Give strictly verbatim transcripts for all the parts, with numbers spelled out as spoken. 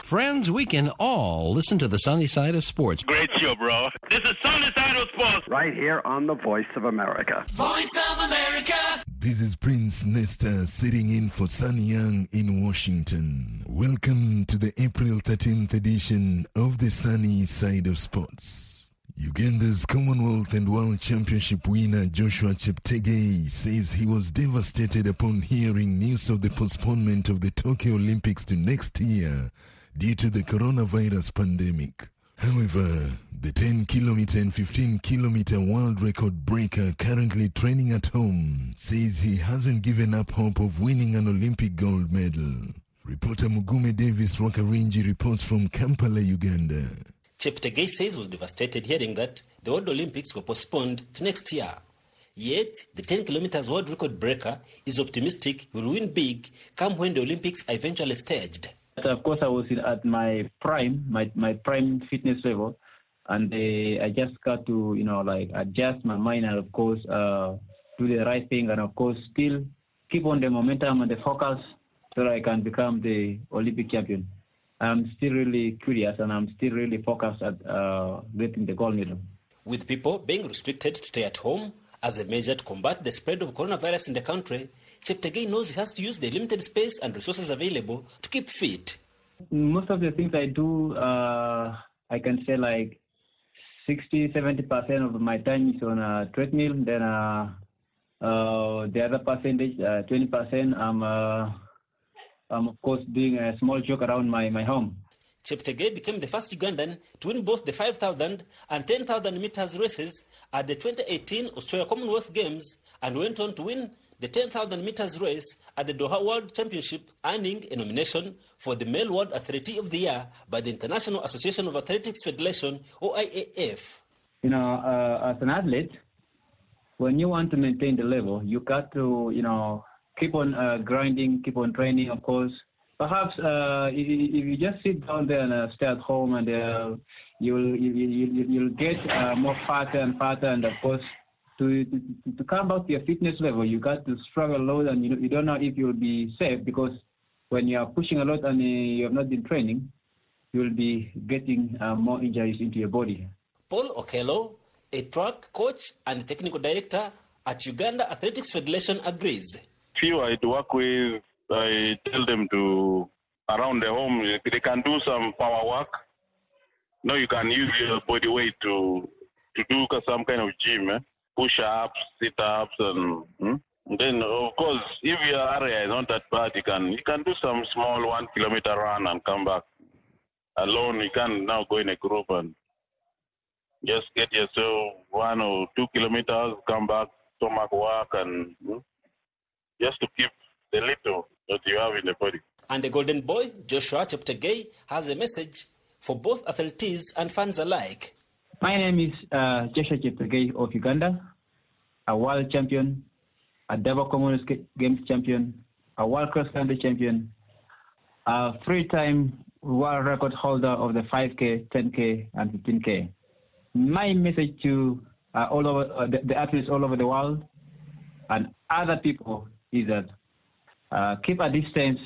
Friends, we can all listen to the sunny side of sports. Great show, bro. This is Sunny Side of Sports. Right here on the Voice of America. Voice of America. This is Prince Nesta sitting in for Sunny Young in Washington. Welcome to the April thirteenth edition of the Sunny Side of Sports. Uganda's Commonwealth and World Championship winner Joshua Cheptegei says he was devastated upon hearing news of the postponement of the Tokyo Olympics to next year due to the coronavirus pandemic. However, the ten kilometer and fifteen kilometer world record breaker currently training at home says he hasn't given up hope of winning an Olympic gold medal. Reporter Mugume Davis Rwakarinji reports from Kampala, Uganda. Cheptegei says he was devastated hearing that the World Olympics were postponed to next year. Yet, the ten kilometers world record breaker is optimistic he will win big come when the Olympics are eventually staged. Of course, I was at my prime, my, my prime fitness level, and uh, I just got to, you know, like adjust my mind and, of course, uh, do the right thing and, of course, still keep on the momentum and the focus so that I can become the Olympic champion. I'm still really curious and I'm still really focused at uh, getting the gold medal. With people being restricted to stay at home as a measure to combat the spread of coronavirus in the country, Cheptegei knows he has to use the limited space and resources available to keep fit. Most of the things I do, uh, I can say like sixty, seventy percent of my time is on a treadmill. Then uh, uh, the other percentage, uh, twenty percent, I'm... Uh, I'm, of course, doing a small jog around my, my home. Cheptegei became the first Ugandan to win both the five thousand and ten thousand meters races at the twenty eighteen Australia Commonwealth Games and went on to win the ten thousand meters race at the Doha World Championship, earning a nomination for the Male World Athlete of the Year by the International Association of Athletics Federation, or I A F. You know, uh, as an athlete, when you want to maintain the level, you got to, you know, keep on uh, grinding, keep on training, of course. Perhaps uh, if, if you just sit down there and uh, stay at home, and uh, you'll you, you, you'll get uh, more fatter and fatter, and of course, to, to to come back to your fitness level, you got to struggle a lot, and you, you don't know if you'll be safe, because when you are pushing a lot and uh, you have not been training, you'll be getting uh, more injuries into your body. Paul Okello, a track coach and technical director at Uganda Athletics Federation, agrees. Few I work with, I tell them to, around the home, they can do some power work. No, you can use your body weight to to do some kind of gym, eh? Push-ups, sit-ups, and, hmm? and then, of course, if your area is not that bad, you can you can do some small one-kilometer run and come back. Alone, you can now go in a group and just get yourself one or two kilometers, come back, stomach work, and... Hmm? just to keep the little that you have in the body. And the golden boy, Joshua Cheptegei, has a message for both athletes and fans alike. My name is uh, Joshua Cheptegei of Uganda, a world champion, a double Commonwealth Games champion, a world cross-country champion, a three-time world record holder of the five K, ten K, and fifteen K. My message to uh, all over uh, the, the athletes all over the world and other people is that uh, keep a distance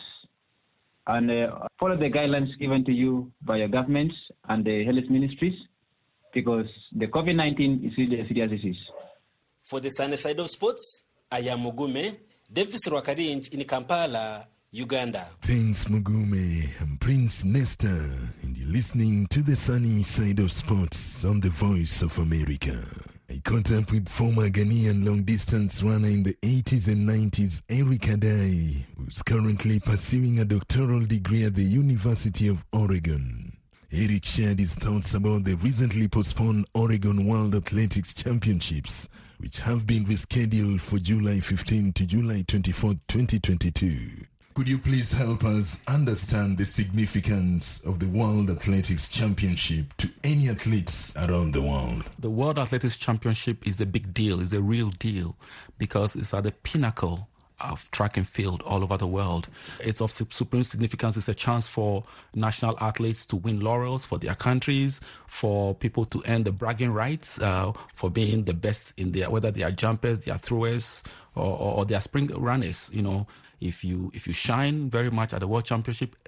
and uh, follow the guidelines given to you by your governments and the health ministries, because the COVID nineteen is really a serious disease. For the Sunny Side of Sports, I am Mugume Davis Rwakarinji in Kampala, Uganda. Thanks, Mugume. I'm Prince Nesta, and you're listening to the Sunny Side of Sports on the Voice of America. I caught up with former Ghanaian long-distance runner in the eighties and nineties, Eric Adai, who's currently pursuing a doctoral degree at the University of Oregon. Eric shared his thoughts about the recently postponed Oregon World Athletics Championships, which have been rescheduled for July fifteenth to July twenty-fourth, twenty twenty-two. Could you please help us understand the significance of the World Athletics Championship to any athletes around the world? The World Athletics Championship is a big deal, is a real deal, because it's at the pinnacle of track and field all over the world. It's of supreme significance. It's a chance for national athletes to win laurels for their countries, for people to earn the bragging rights uh, for being the best in their, whether they are jumpers, they are throwers, or, or, or they are sprint runners. You know, if you if you shine very much at the World Championship,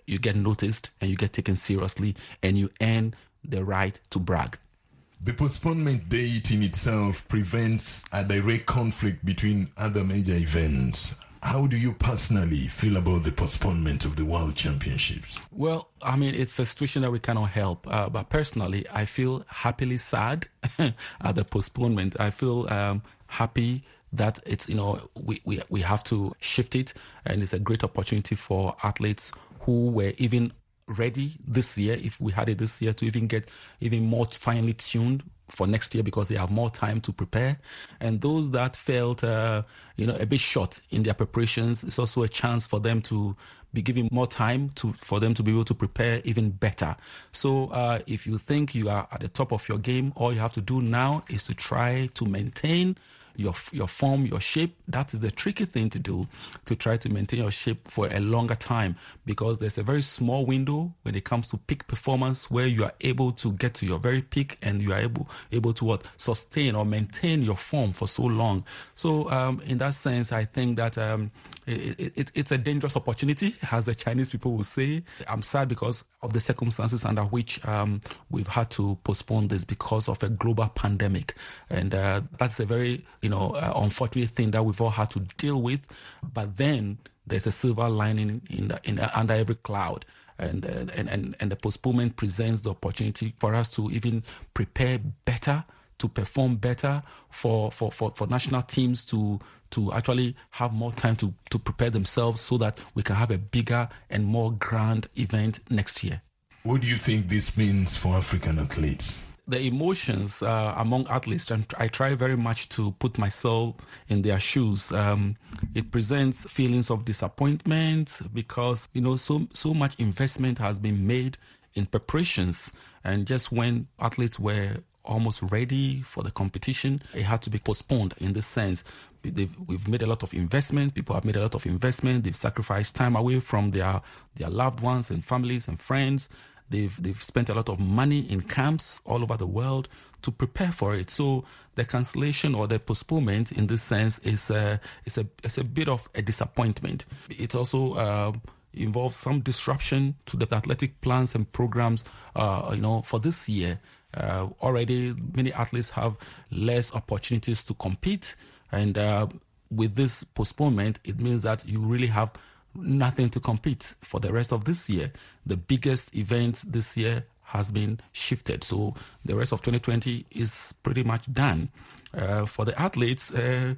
you get noticed and you get taken seriously and you earn the right to brag. The postponement date in itself prevents a direct conflict between other major events. How do you personally feel about the postponement of the World Championships? Well, I mean, it's a situation that we cannot help. Uh, but personally, I feel happily sad at the postponement. I feel um, happy that it's, you know, we, we, we have to shift it. And it's a great opportunity for athletes who were even ready this year, if we had it this year, to even get even more finely tuned for next year because they have more time to prepare. And those that felt, uh, you know, a bit short in their preparations, it's also a chance for them to be given more time to for them to be able to prepare even better. So uh, if you think you are at the top of your game, all you have to do now is to try to maintain your your form, your shape. That is the tricky thing to do, to try to maintain your shape for a longer time, because there's a very small window when it comes to peak performance where you are able to get to your very peak and you are able able to what sustain or maintain your form for so long. So um, in that sense, I think that um, it, it, it's a dangerous opportunity, as the Chinese people will say. I'm sad because of the circumstances under which um, we've had to postpone this because of a global pandemic, and uh, that's a very you know, uh, unfortunate thing that we've all had to deal with. But then there's a silver lining in, the, in the, under every cloud. And, uh, and, and, and the postponement presents the opportunity for us to even prepare better, to perform better, for, for, for, for national teams to to actually have more time to, to prepare themselves so that we can have a bigger and more grand event next year. What do you think this means for African athletes? The emotions uh, among athletes, and I try very much to put myself in their shoes. Um, it presents feelings of disappointment because, you know, so so much investment has been made in preparations, and just when athletes were almost ready for the competition, it had to be postponed. In this sense, They've, we've made a lot of investment. People have made a lot of investment. They've sacrificed time away from their their loved ones and families and friends. They've they've spent a lot of money in camps all over the world to prepare for it. So the cancellation or the postponement, in this sense, is a is a it's a bit of a disappointment. It also uh, involves some disruption to the athletic plans and programs. Uh, you know, for this year, uh, already many athletes have less opportunities to compete, and uh, with this postponement, it means that you really have nothing to compete for the rest of this year. The biggest event this year has been shifted, so the rest of twenty twenty is pretty much done. Uh, for the athletes, uh,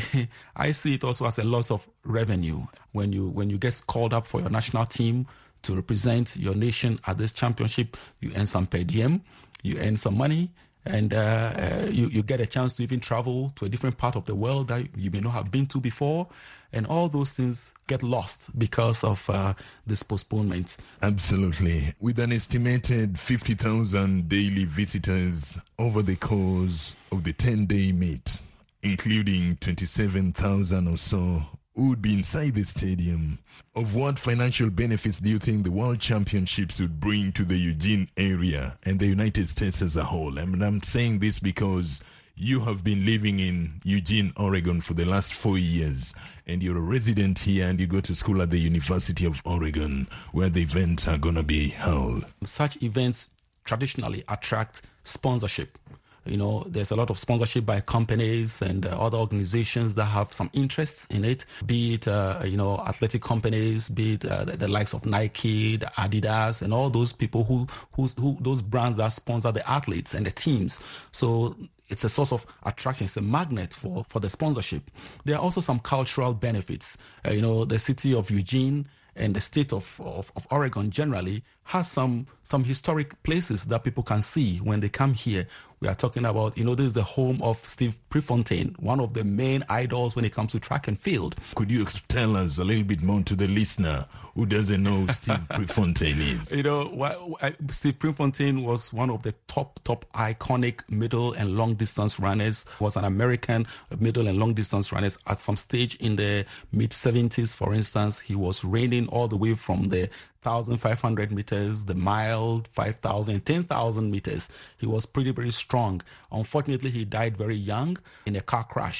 I see it also as a loss of revenue. When you when you get called up for your national team to represent your nation at this championship, you earn some per diem, you earn some money, and uh, uh, you, you get a chance to even travel to a different part of the world that you may not have been to before. And all those things get lost because of uh, this postponement. Absolutely. With an estimated fifty thousand daily visitors over the course of the ten-day meet, including twenty-seven thousand or so who would be inside the stadium, of what financial benefits do you think the World Championships would bring to the Eugene area and the United States as a whole? I mean, I'm saying this because you have been living in Eugene, Oregon for the last four years, and you're a resident here and you go to school at the University of Oregon, where the events are going to be held. Such events traditionally attract sponsorship. You know, there's a lot of sponsorship by companies and uh, other organizations that have some interest in it, be it, uh, you know, athletic companies, be it uh, the, the likes of Nike, the Adidas, and all those people who, who's, who, those brands that sponsor the athletes and the teams. So it's a source of attraction. It's a magnet for, for the sponsorship. There are also some cultural benefits. Uh, you know, the city of Eugene and the state of, of, of Oregon generally has some some historic places that people can see when they come here. We are talking about, you know, this is the home of Steve Prefontaine, one of the main idols when it comes to track and field. Could you tell us a little bit more to the listener who doesn't know who Steve Prefontaine is? You know, Steve Prefontaine was one of the top, top iconic middle and long distance runners, was an American middle and long distance runners. At some stage in the mid seventies, for instance, he was reigning all the way from the one thousand five hundred meters, the mile, five thousand, ten thousand meters. He was pretty, very strong. Unfortunately, he died very young in a car crash.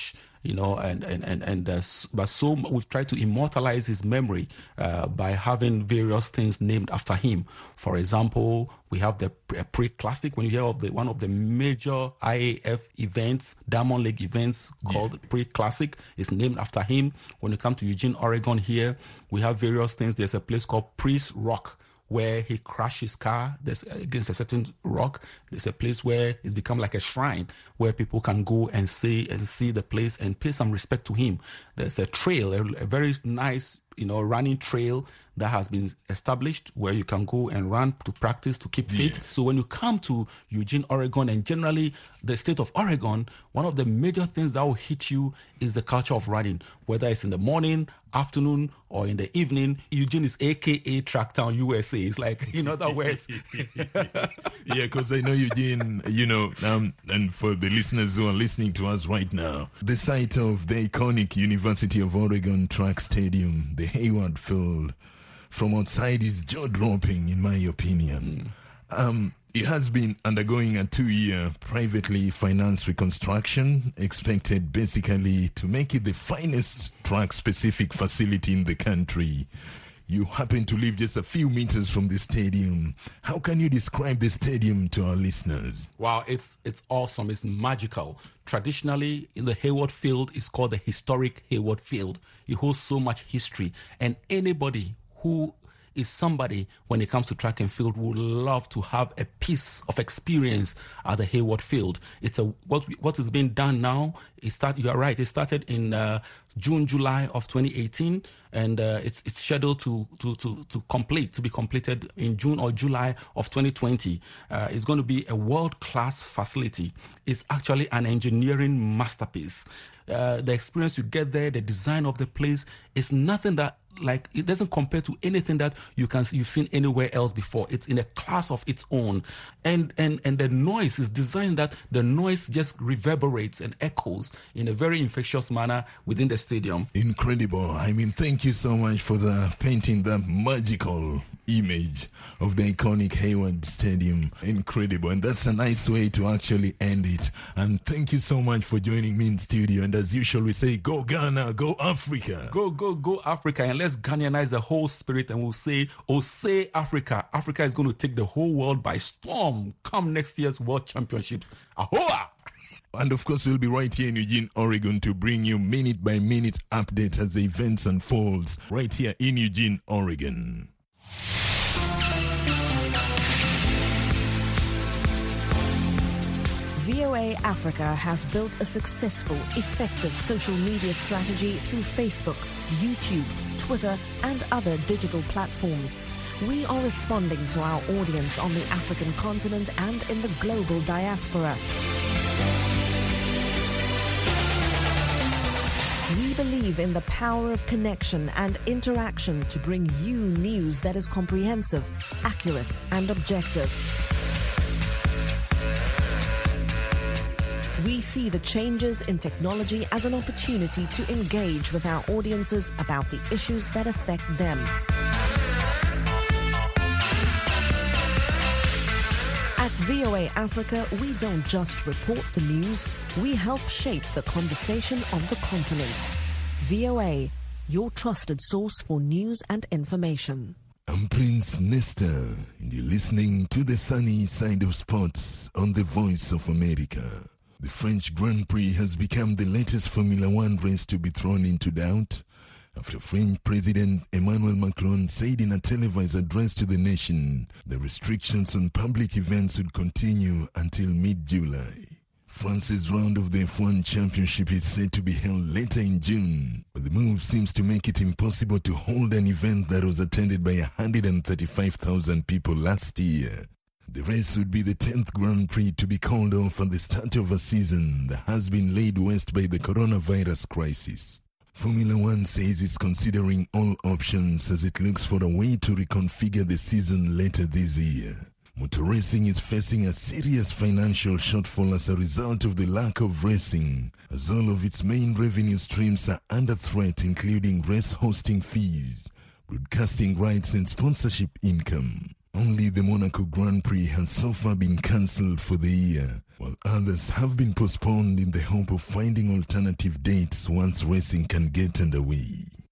you know, and and and, and uh, but so we've tried to immortalize his memory uh, by having various things named after him. For example, we have the pre-classic. When you hear of the one of the major I A F events, Diamond League events called yeah. pre-classic, is named after him. When you come to Eugene, Oregon, here we have various things. There's a place called Priest Rock, where he crashed his car there's, against a certain rock. There's a place where it's become like a shrine where people can go and see and see the place and pay some respect to him. There's a trail, a, a very nice, you know, running trail that has been established where you can go and run to practice to keep fit. Yeah. So when you come to Eugene, Oregon, and generally the state of Oregon, one of the major things that will hit you is the culture of running, whether it's in the morning, afternoon, or in the evening. Eugene is A K A Tracktown U S A. It's like, in other words. Yeah, because I know Eugene, you know, um, and for the listeners who are listening to us right now, the site of the iconic University of Oregon track stadium, the Hayward Field, from outside is jaw-dropping, in my opinion. Mm. Um, it has been undergoing a two-year privately financed reconstruction, expected basically to make it the finest track-specific facility in the country. You happen to live just a few meters from the stadium. How can you describe the stadium to our listeners? Wow, it's it's awesome. It's magical. Traditionally, in the Hayward Field, it's called the historic Hayward Field. It holds so much history, and anybody who is somebody when it comes to track and field would love to have a piece of experience at the Hayward Field. It's a what what is being done now. It start. You are right. It started in uh, June, July of twenty eighteen, and uh, it's it's scheduled to to to to complete to be completed in June or July of twenty twenty. Uh, it's going to be a world-class facility. It's actually an engineering masterpiece. Uh, the experience you get there, the design of the place is nothing that, like, it doesn't compare to anything that you can you've seen anywhere else before. It's in a class of its own, and and and the noise is designed that the noise just reverberates and echoes in a very infectious manner within the stadium. Incredible. I mean, thank you so much for the painting that magical image of the iconic Hayward Stadium. Incredible. And that's a nice way to actually end it. And thank you so much for joining me in studio. And as usual, we say, go Ghana, go Africa. Go, go, go Africa. And let's Ghanaianize the whole spirit, and we'll say, oh, say Africa. Africa is going to take the whole world by storm come next year's World Championships. Ahoa! And of course, we'll be right here in Eugene, Oregon to bring you minute by minute update as the events unfolds right here in Eugene, Oregon. V O A Africa has built a successful, effective social media strategy through Facebook, YouTube, Twitter, and other digital platforms. We are responding to our audience on the African continent and in the global diaspora. We believe in the power of connection and interaction to bring you news that is comprehensive, accurate, and objective. We see the changes in technology as an opportunity to engage with our audiences about the issues that affect them. At V O A Africa, we don't just report the news, we help shape the conversation on the continent. V O A, your trusted source for news and information. I'm Prince Nesta, and you're listening to the sunny side of sports on the Voice of America. The French Grand Prix has become the latest Formula One race to be thrown into doubt after French President Emmanuel Macron said in a televised address to the nation the restrictions on public events would continue until mid-July. France's round of the F one Championship is set to be held later in June, but the move seems to make it impossible to hold an event that was attended by one hundred thirty-five thousand people last year. The race would be the tenth Grand Prix to be called off at the start of a season that has been laid waste by the coronavirus crisis. Formula One says it's considering all options as it looks for a way to reconfigure the season later this year. Motor racing is facing a serious financial shortfall as a result of the lack of racing, as all of its main revenue streams are under threat, including race hosting fees, broadcasting rights, and sponsorship income. Only the Monaco Grand Prix has so far been cancelled for the year, while others have been postponed in the hope of finding alternative dates once racing can get underway.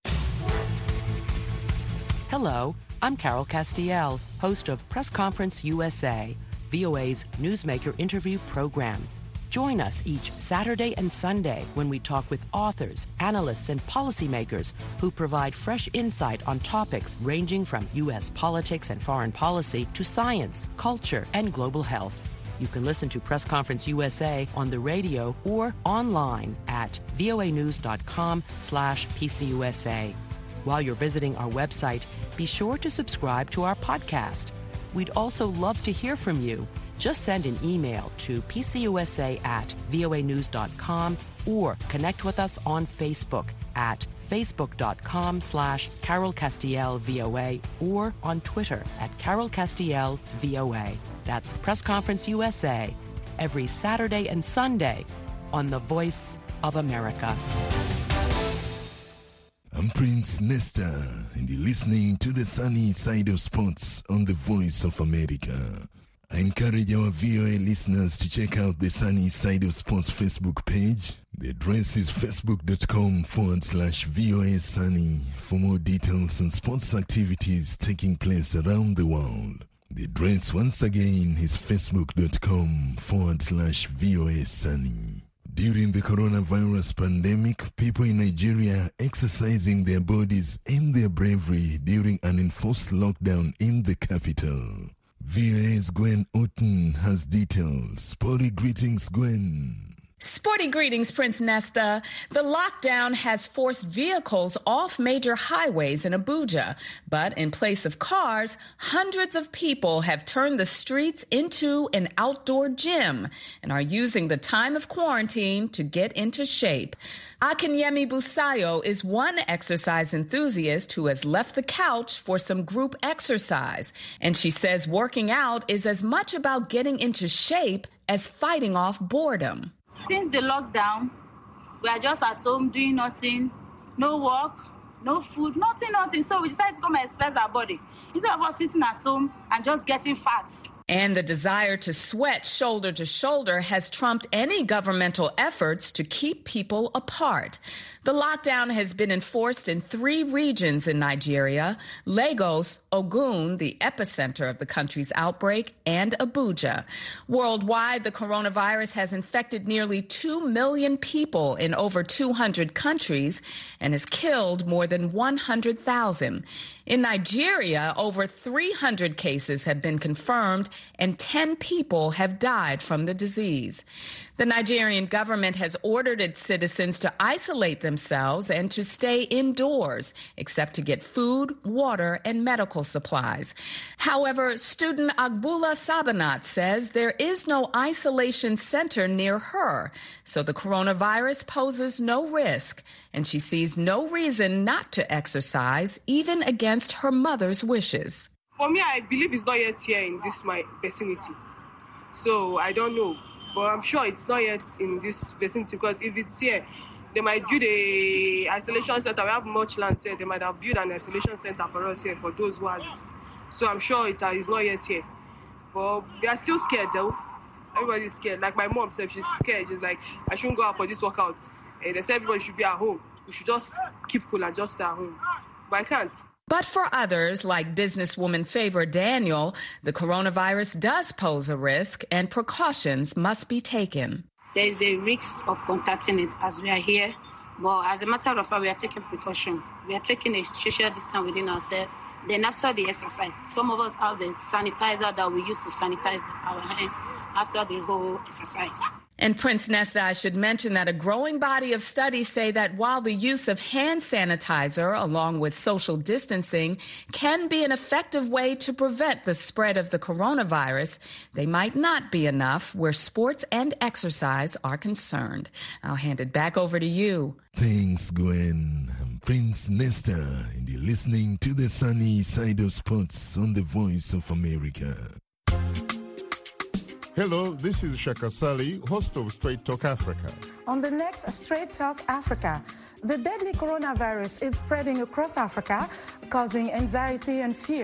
Hello, I'm Carol Castiel, host of Press Conference U S A, V O A's newsmaker interview program. Join us each Saturday and Sunday when we talk with authors, analysts, and policymakers who provide fresh insight on topics ranging from U S politics and foreign policy to science, culture, and global health. You can listen to Press Conference U S A on the radio or online at voanews.com slash PCUSA. While you're visiting our website, be sure to subscribe to our podcast. We'd also love to hear from you. Just send an email to pcusa at voanews.com or connect with us on Facebook at facebook.com slash Carol Castiel VOA or on Twitter at Carol Castiel VOA. That's Press Conference U S A every Saturday and Sunday on The Voice of America. I'm Prince Nesta, and you're listening to the sunny side of sports on The Voice of America. I encourage our V O A listeners to check out the Sunny Side of Sports Facebook page. The address is facebook.com forward slash VOA Sunny for more details on sports activities taking place around the world. The address once again is facebook.com forward slash VOA Sunny. During the coronavirus pandemic, people in Nigeria are exercising their bodies and their bravery during an enforced lockdown in the capital. V O A's Gwen Otten has details. Sporty greetings, Gwen. Sporty greetings, Prince Nesta. The lockdown has forced vehicles off major highways in Abuja, but in place of cars, hundreds of people have turned the streets into an outdoor gym and are using the time of quarantine to get into shape. Akinyemi Busayo is one exercise enthusiast who has left the couch for some group exercise, and she says working out is as much about getting into shape as fighting off boredom. Since the lockdown, we are just at home doing nothing, no work, no food, nothing, nothing. So we decided to come and exercise our body instead of us sitting at home and just getting fat. And the desire to sweat shoulder to shoulder has trumped any governmental efforts to keep people apart. The lockdown has been enforced in three regions in Nigeria: Lagos, Ogun, the epicenter of the country's outbreak, and Abuja. Worldwide, the coronavirus has infected nearly two million people in over two hundred countries and has killed more than one hundred thousand. In Nigeria, over three hundred cases have been confirmed and ten people have died from the disease. The Nigerian government has ordered its citizens to isolate themselves and to stay indoors, except to get food, water, and medical supplies. However, student Agbula Sabanat says there is no isolation center near her, so the coronavirus poses no risk, and she sees no reason not to exercise, even against her mother's wishes. For me, I believe it's not yet here in this my vicinity, so I don't know. But I'm sure it's not yet in this vicinity, because if it's here, they might build a isolation center. We have much land here. They might have built an isolation center for us here, for those who has it. So I'm sure it is not yet here. But they are still scared though. Everybody's scared. Like my mom said, she's scared. She's like, I shouldn't go out for this workout. And they said everybody should be at home. We should just keep cool and just stay at home. But I can't. But for others, like businesswoman Favor Daniel, the coronavirus does pose a risk and precautions must be taken. There is a risk of contacting it as we are here, but as a matter of fact, we are taking precaution. We are taking a social distance within ourselves. Then after the exercise, some of us have the sanitizer that we use to sanitize our hands after the whole exercise. And Prince Nesta, I should mention that a growing body of studies say that while the use of hand sanitizer, along with social distancing, can be an effective way to prevent the spread of the coronavirus, they might not be enough where sports and exercise are concerned. I'll hand it back over to you. Thanks, Gwen. I'm Prince Nesta, and you're listening to the sunny side of sports on the Voice of America. Hello, this is Shaka Sali, host of Straight Talk Africa. On the next Straight Talk Africa, the deadly coronavirus is spreading across Africa, causing anxiety and fear.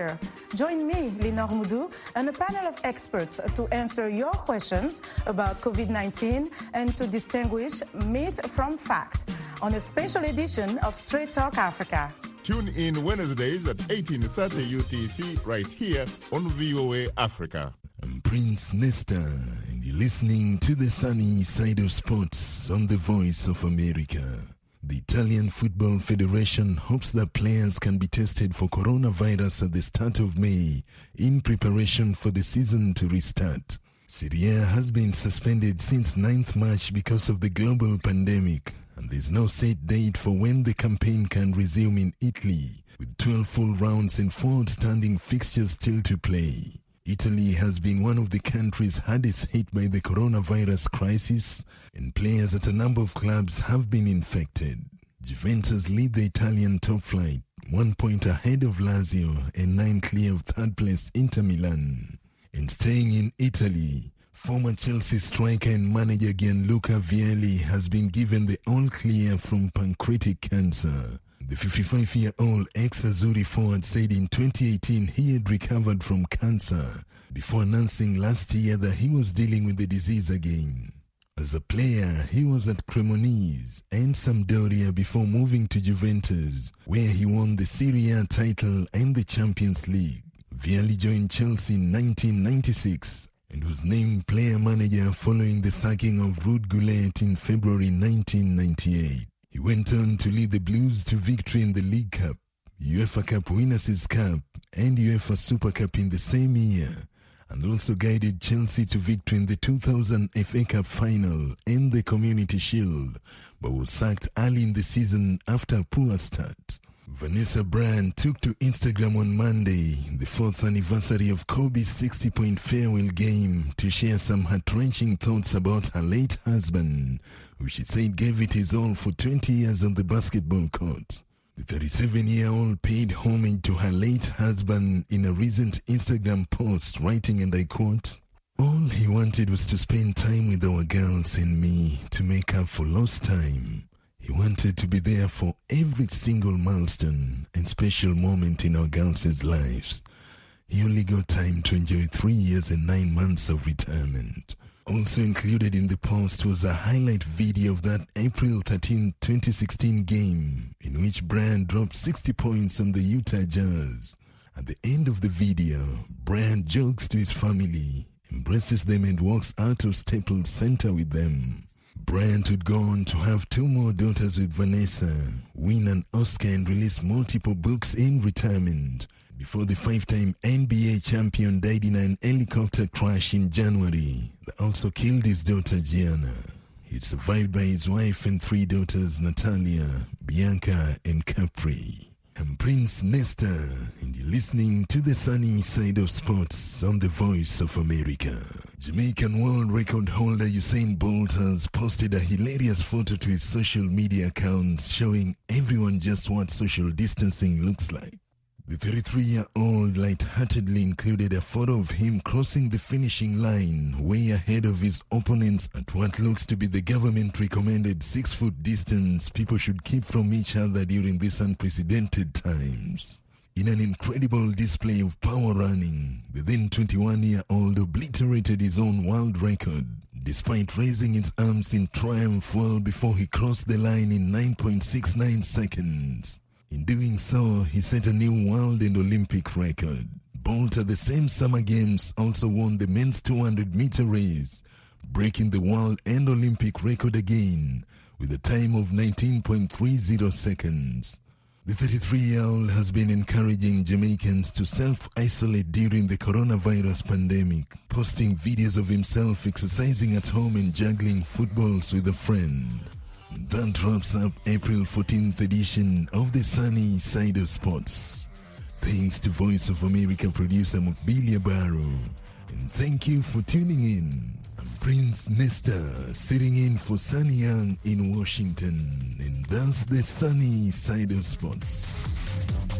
Join me, Linor Moudou, and a panel of experts to answer your questions about COVID nineteen and to distinguish myth from fact on a special edition of Straight Talk Africa. Tune in Wednesdays at eighteen thirty U T C right here on V O A Africa. I'm Prince Nesta, and you're listening to the sunny side of sports on the Voice of America. The Italian Football Federation hopes that players can be tested for coronavirus at the start of May in preparation for the season to restart. Serie A has been suspended since ninth March because of the global pandemic, and there's no set date for when the campaign can resume in Italy, with twelve full rounds and four outstanding fixtures still to play. Italy has been one of the countries hardest hit by the coronavirus crisis, and players at a number of clubs have been infected. Juventus lead the Italian top flight, one point ahead of Lazio and nine clear of third place Inter Milan. And staying in Italy, former Chelsea striker and manager Gianluca Vialli has been given the all-clear from pancreatic cancer. The fifty-five-year-old ex-Azzurri forward said in twenty eighteen he had recovered from cancer before announcing last year that he was dealing with the disease again. As a player, he was at Cremonese and Sampdoria before moving to Juventus, where he won the Serie A title and the Champions League. Vialli joined Chelsea in nineteen ninety-six and was named player manager following the sacking of Ruud Gullit in February nineteen ninety-eight. He went on to lead the Blues to victory in the League Cup, UEFA Cup Winners' Cup, and UEFA Super Cup in the same year, and also guided Chelsea to victory in the two thousand F A Cup final and the Community Shield, but was sacked early in the season after a poor start. Vanessa Bryant took to Instagram on Monday, the fourth anniversary of Kobe's sixty-point farewell game, to share some heart-wrenching thoughts about her late husband, who she said gave it his all for twenty years on the basketball court. The thirty-seven-year-old paid homage to her late husband in a recent Instagram post, writing, and I quote, "All he wanted was to spend time with our girls and me to make up for lost time. He wanted to be there for every single milestone and special moment in our girls' lives. He only got time to enjoy three years and nine months of retirement." Also included in the post was a highlight video of that April thirteenth, twenty sixteen game in which Bryant dropped sixty points on the Utah Jazz. At the end of the video, Bryant jogs to his family, embraces them, and walks out of Staples Center with them. Bryant would go on to have two more daughters with Vanessa, win an Oscar, and release multiple books in retirement before the five-time N B A champion died in an helicopter crash in January that also killed his daughter Gianna. He's survived by his wife and three daughters, Natalia, Bianca, and Capri. I'm Prince Nesta, and you're listening to the sunny side of sports on the Voice of America. Jamaican world record holder Usain Bolt has posted a hilarious photo to his social media accounts showing everyone just what social distancing looks like. The thirty-three-year-old lightheartedly included a photo of him crossing the finishing line way ahead of his opponents at what looks to be the government-recommended six-foot distance people should keep from each other during these unprecedented times. In an incredible display of power running, the then twenty-one-year-old obliterated his own world record, despite raising his arms in triumph well before he crossed the line in nine point six nine seconds. In doing so, he set a new world and Olympic record. Bolt at the same Summer Games also won the men's two hundred meter race, breaking the world and Olympic record again with a time of nineteen point three zero seconds. The thirty-three-year-old has been encouraging Jamaicans to self-isolate during the coronavirus pandemic, posting videos of himself exercising at home and juggling footballs with a friend. That wraps up April fourteenth edition of the Sunny Side of Sports. Thanks to Voice of America producer Mokbilia Barrow, and thank you for tuning in. I'm Prince Nesta, sitting in for Sunny Young in Washington, and that's the Sunny Side of Sports.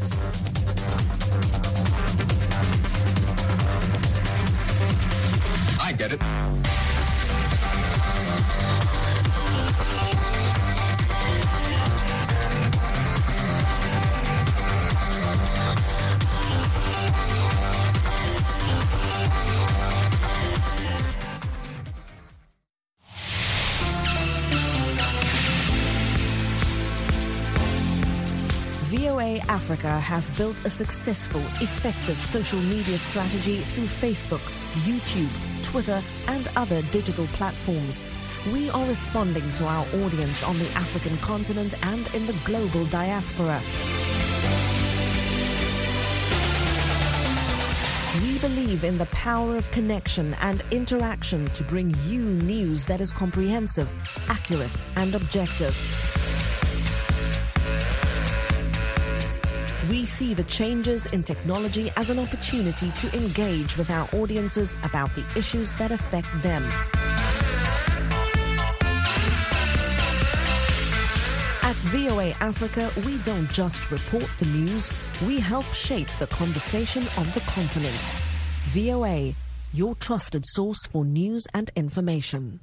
I get it. V O A Africa has built a successful, effective social media strategy through Facebook, YouTube, Twitter, and other digital platforms. We are responding to our audience on the African continent and in the global diaspora. We believe in the power of connection and interaction to bring you news that is comprehensive, accurate, and objective. We see the changes in technology as an opportunity to engage with our audiences about the issues that affect them. At V O A Africa, we don't just report the news, we help shape the conversation on the continent. V O A, your trusted source for news and information.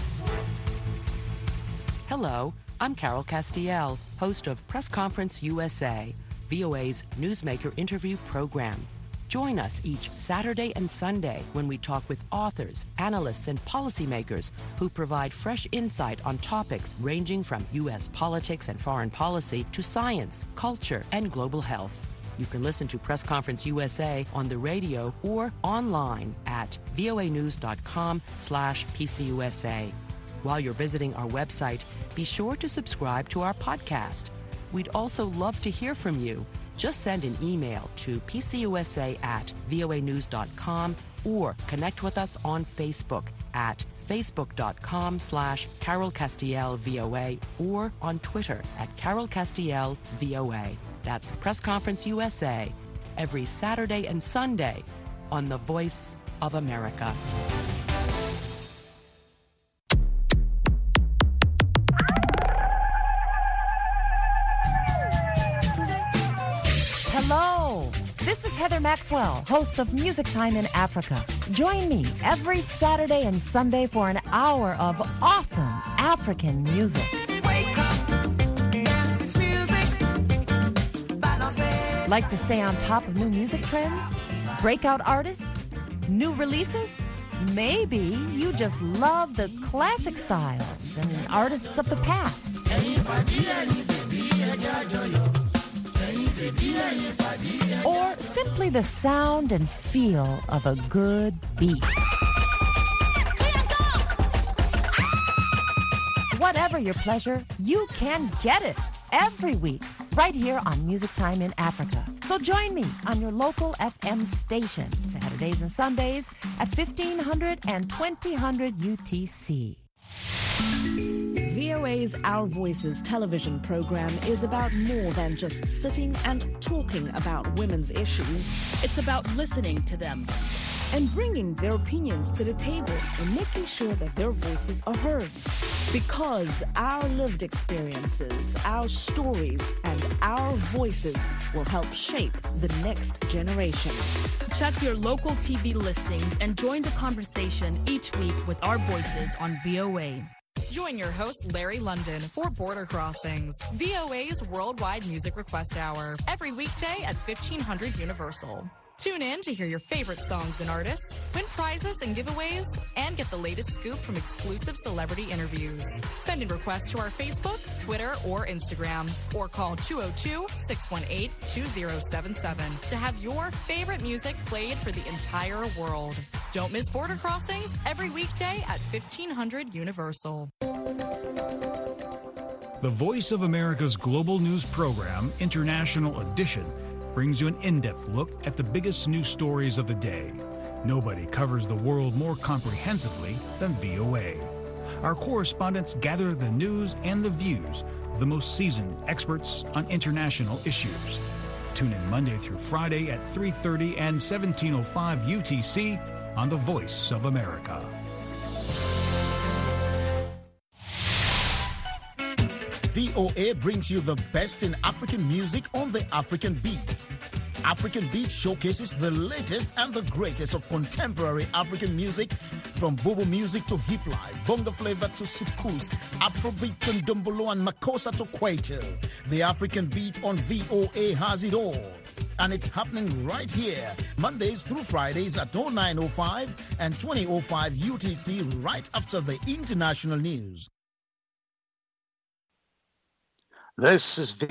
Hello, I'm Carol Castiel, host of Press Conference U S A, V O A's newsmaker interview program. Join us each Saturday and Sunday when we talk with authors, analysts, and policymakers who provide fresh insight on topics ranging from U S politics and foreign policy to science, culture, and global health. You can listen to Press Conference U S A on the radio or online at voanews.com slash PCUSA. While you're visiting our website, be sure to subscribe to our podcast. We'd also love to hear from you. Just send an email to pcusa at voanews dot com or connect with us on Facebook at facebook.com slash Carol Castiel VOA or on Twitter at Carol Castiel VOA. That's Press Conference U S A every Saturday and Sunday on The Voice of America. Hello, this is Heather Maxwell, host of Music Time in Africa. Join me every Saturday and Sunday for an hour of awesome African music. Wake up, dance this music. Like to stay on top of new music trends? Breakout artists? New releases? Maybe you just love the classic styles and artists of the past. Or simply the sound and feel of a good beat. Whatever your pleasure, you can get it every week right here on Music Time in Africa. So join me on your local F M station Saturdays and Sundays at fifteen hundred and twenty hundred U T C. V O A's Our Voices television program is about more than just sitting and talking about women's issues. It's about listening to them and bringing their opinions to the table and making sure that their voices are heard. Because our lived experiences, our stories, and our voices will help shape the next generation. Check your local T V listings and join the conversation each week with our voices on V O A. Join your host, Larry London, for Border Crossings, V O A's Worldwide Music Request Hour, every weekday at fifteen hundred Universal. Tune in to hear your favorite songs and artists, win prizes and giveaways, and get the latest scoop from exclusive celebrity interviews. Send in requests to our Facebook, Twitter, or Instagram, or call two oh two, six one eight, two oh seven seven to have your favorite music played for the entire world. Don't miss Border Crossings every weekday at fifteen hundred Universal. The Voice of America's global news program, International Edition, brings you an in-depth look at the biggest news stories of the day. Nobody covers the world more comprehensively than V O A. Our correspondents gather the news and the views of the most seasoned experts on international issues. Tune in Monday through Friday at three thirty and seventeen oh five U T C on The Voice of America. V O A brings you the best in African music on the African Beat. African Beat showcases the latest and the greatest of contemporary African music, from Bobo music to hip life, bongo flavor to soukous, Afrobeat and Dumbolo and Makossa to Kwaito. The African Beat on V O A has it all. And it's happening right here, Mondays through Fridays at oh nine oh five and twenty oh five U T C, right after the international news. This is V